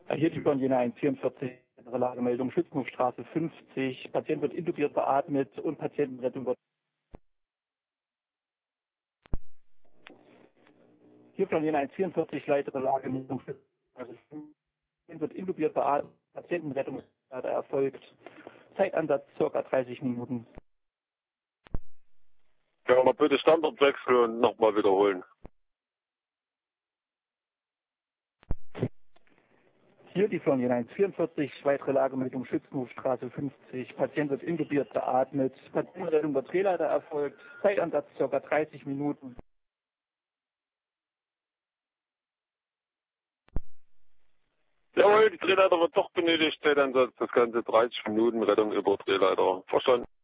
Hier die Jena 144, Lagemeldung, Schützenhofstraße 50. Patient wird intubiert beatmet und Patientenrettung wird. Hier von Jena 144, weitere Lagemeldung, Schützenhofstraße 50. Patient wird intubiert beatmet, Patientenrettung ist erfolgt. Zeitansatz ca. 30 Minuten. Ja, mal bitte Standortwechsel und nochmal wiederholen. Hier die von Jena 144, weitere Lagemeldung, Schützenhofstraße 50. Patient wird intubiert beatmet, Patientenrettung wird Drehleiter erfolgt. Zeitansatz ca. 30 Minuten. Jawohl, die Drehleiter wird doch benötigt, Zeitansatz das Ganze 30 Minuten, Rettung über Drehleiter. Verstanden.